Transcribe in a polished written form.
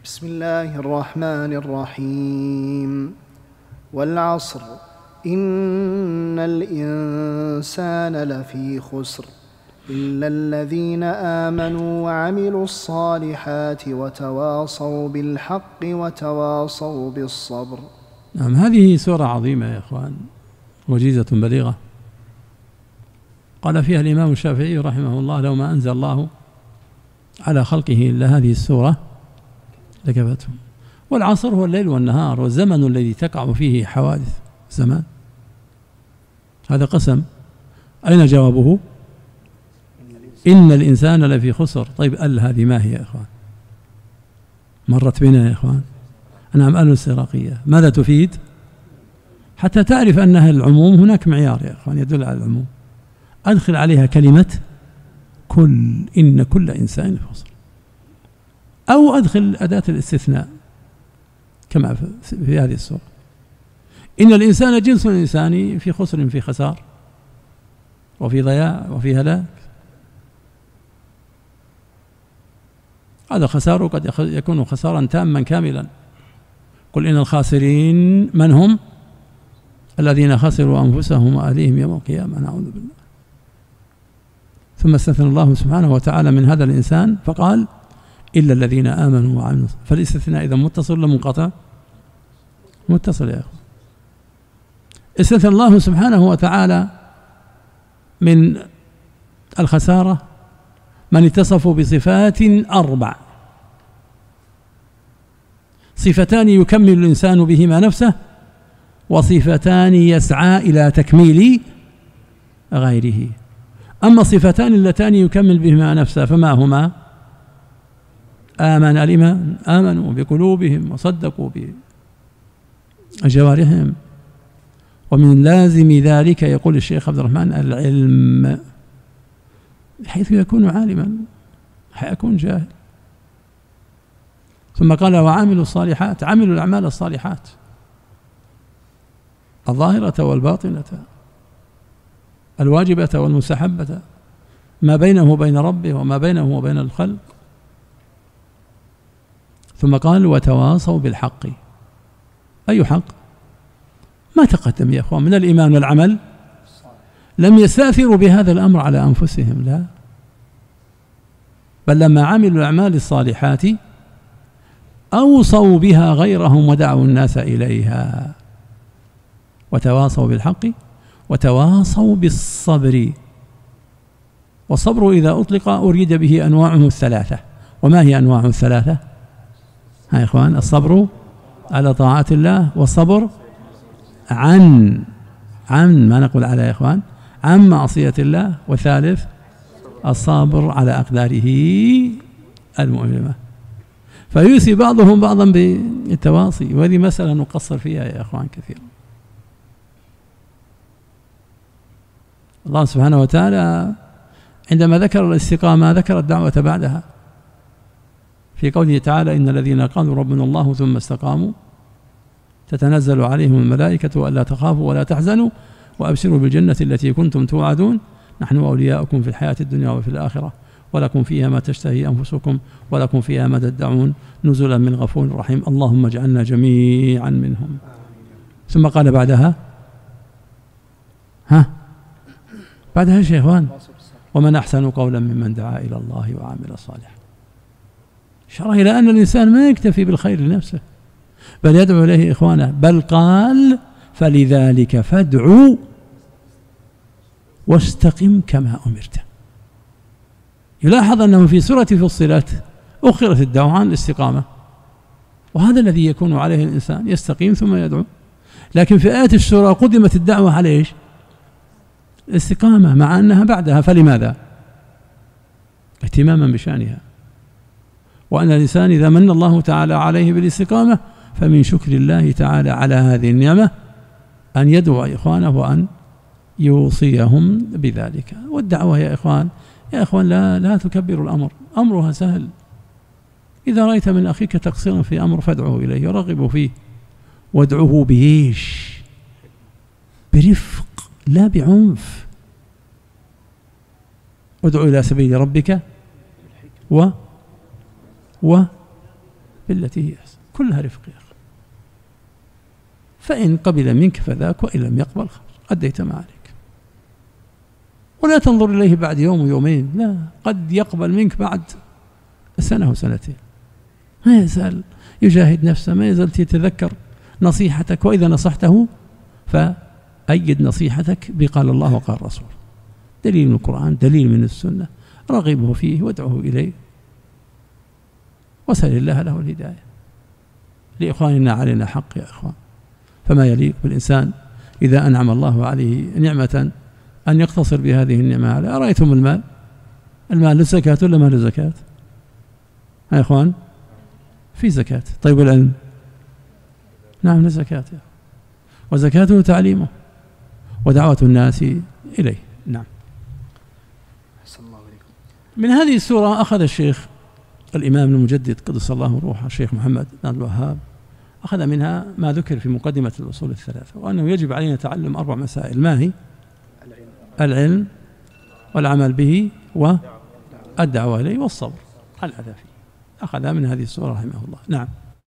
بسم الله الرحمن الرحيم. والعصر إن الإنسان لفي خسر إلا الذين آمنوا وعملوا الصالحات وتواصوا بالحق وتواصوا بالصبر. نعم، هذه سورة عظيمة يا إخوان، وجيزة بليغة. قال فيها الإمام الشافعي رحمه الله: لو ما أنزل الله على خلقه إلا هذه السورة لكفتهم. والعصر هو الليل والنهار، والزمن الذي تقع فيه حوادث زمان. هذا قسم. أين جوابه؟ إن الإنسان لفي خسر. طيب هذه ما هي يا إخوان؟ مرت بنا يا إخوان. نعم، الاستغراقية ماذا تفيد؟ حتى تعرف أنها العموم، هناك معيار يا إخوان يدل على العموم. أدخل عليها كلمة كل، إن كل إنسان في خسر، أو أدخل أداة الاستثناء كما في هذه السورة: إن الإنسان جنس الإنسان في خسر، في خسار وفي ضياع وفي هلاك. هذا خسار قد يكون خسارا تاما كاملا. قل إن الخاسرين من هم؟ الذين خسروا أنفسهم وأهليهم يوم القيامة. نعوذ بالله. ثم استثنى الله سبحانه وتعالى من هذا الإنسان فقال: إلا الذين آمنوا وعملوا. فالاستثناء إذا متصل ولا منقطع؟ متصل يا أخوان. استثنى الله سبحانه وتعالى من الخسارة من اتصفوا بصفات 4: صفتان يكمل الإنسان بهما نفسه، وصفتان يسعى إلى تكميل غيره. أما الصفتان اللتان يكمل بهما نفسه فما هما؟ آمن الإيمان، آمنوا بقلوبهم وصدقوا بجوارحهم. ومن لازم ذلك يقول الشيخ عبد الرحمن العلم، حيث يكون عالما حيكون جاهل. ثم قال: وعاملوا الصالحات، عملوا الأعمال الصالحات الظاهرة والباطنة، الواجبة والمستحبة، ما بينه وبين ربه وما بينه وبين الخلق. ثم قال: وتواصوا بالحق. أي حق؟ ما تقدم يا أخوان من الإيمان والعمل. لم يستأثروا بهذا الأمر على أنفسهم، لا، بل لما عملوا الأعمال الصالحات أوصوا بها غيرهم ودعوا الناس إليها. وتواصوا بالحق وتواصوا بالصبر. والصبر إذا أطلق أريد به أنواعه الثلاثة. وما هي أنواعه الثلاثة؟ يا إخوان: الصبر على طاعات الله، والصبر عن ما نقول على يا إخوان عن معصية الله، وثالث الصبر على أقداره المؤلمة. فيوصي بعضهم بعضا بالتواصي، وهذه مسألة نقصر فيها يا إخوان كثيرا. الله سبحانه وتعالى عندما ذكر الاستقامة ذكر الدعوة بعدها في قوله تعالى: إن الذين قالوا ربنا الله ثم استقاموا تتنزل عليهم الملائكة ألا تخافوا ولا تحزنوا وأبشروا بالجنة التي كنتم توعدون نحن أولياؤكم في الحياة الدنيا وفي الآخرة ولكم فيها ما تشتهي أنفسكم ولكم فيها ما تدعون نزلا من غفور رحيم. اللهم اجعلنا جميعا منهم. ثم قال بعدها بعدها يا إخوان: ومن أحسن قولا ممن دعا إلى الله وعمل صالحا. إشارة إلى أن الإنسان ما يكتفي بالخير لنفسه بل يدعو إليه إخوانه، بل قال: فلذلك فادعوا واستقم كما أمرت. يلاحظ أنه في سورة فصلت أخرت الدعوة عن الاستقامة، وهذا الذي يكون عليه الإنسان، يستقيم ثم يدعو. لكن في آيات السورة قدمت الدعوة على إيش؟ الاستقامة، مع أنها بعدها. فلماذا؟ اهتماما بشأنها، وأن الإنسان إذا من الله تعالى عليه بالاستقامة فمن شكر الله تعالى على هذه النعمة أن يدعو إخوانه وأن يوصيهم بذلك. والدعوة يا إخوان لا تكبروا الأمر، أمرها سهل. إذا رأيت من أخيك تقصيرا في أمر فادعه إليه ورغبه فيه، وادعوه بإيش؟ برفق لا بعنف. ادعو إلى سبيل ربك بالتي هي أحسن، كلها رفق يا أخي. فإن قبل منك فذاك، وإن لم يقبل أديت ما عليك. ولا تنظر إليه بعد يوم ويومين، لا، قد يقبل منك بعد سنة وسنتين، ما يزال يجاهد نفسه، ما يزال يتذكر نصيحتك، وإذا نصحته فأيد نصيحتك بقال الله وقال الرسول، دليل من القرآن، دليل من السنة، رغبه فيه وادعه إليه، وسل الله له الهداية. لإخواننا علينا حق يا إخوان، فما يليق بالإنسان إذا أنعم الله عليه نعمة أن يقتصر بهذه النعمة عليه. أرأيتم المال له زكاة ولا ما له زكاة؟ يا إخوان في زكاة. طيب العلم؟ نعم له زكاة، وزكاته تعليمه ودعوة الناس إليه. نعم. من هذه السورة أخذ الشيخ الإمام المجدد قدس الله روحه الشيخ محمد بن عبد الوهاب، أخذ منها ما ذكر في مقدمة الأصول الثلاثة، وأنه يجب علينا تعلم 4 مسائل. ما هي؟ العلم والعمل به والدعوة إليه والصبر على الأذى فيه. أخذ من هذه السورة رحمه الله. نعم.